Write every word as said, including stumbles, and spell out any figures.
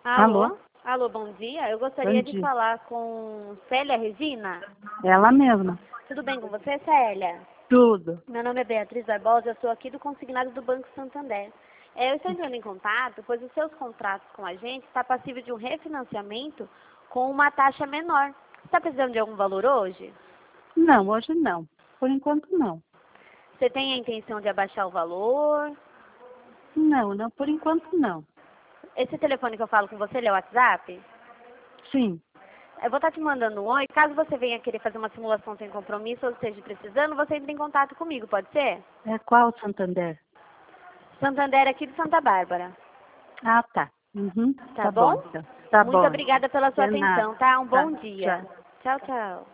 Alô? Alô? Alô, bom dia. Eu Bom gostaria de dia. falar com Célia Regina. Ela mesma. Tudo bem com você, Célia? Tudo. Meu nome é Beatriz Barbosa, eu sou aqui do consignado do Banco Santander. É, eu estou entrando em contato, pois os seus contratos com a gente está passível de um refinanciamento com uma taxa menor. Você está precisando de algum valor hoje? Não, hoje não. Por enquanto não. Você tem a intenção de abaixar o valor? Não, não, por enquanto não. Esse telefone que eu falo com você, ele é o WhatsApp? Sim. Eu vou estar te mandando um oi. Caso você venha querer fazer uma simulação sem compromisso ou esteja precisando, você entra em contato comigo, pode ser? É qual Santander? Santander aqui de Santa Bárbara. Ah, tá. Uhum. Tá Tá bom? bom, então. Tá Muito bom. obrigada pela sua De nada. atenção, tá? Um Tá. bom dia. Tchau. Tchau, tchau.